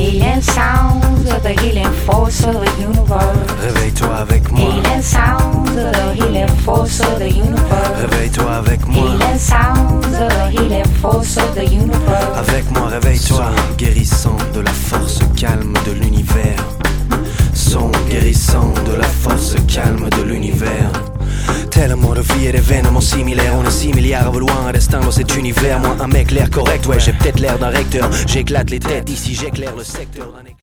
Healing sounds of the healing force of the universe. Réveille-toi avec moi. Healing sounds of the healing force of the universe. Réveille-toi avec moi. Healing sounds of the healing force of the universe. Avec moi, réveille-toi. Son guérissant de la force calme de l'univers. Son guérissant de la force calme de l'univers. Tel amour de vie et d'événements similaires. On est 6 milliards à vouloir un destin dans cet univers. Moi un mec l'air correct, ouais j'ai peut-être l'air d'un recteur. J'éclate les têtes ici, j'éclaire le secteur d'un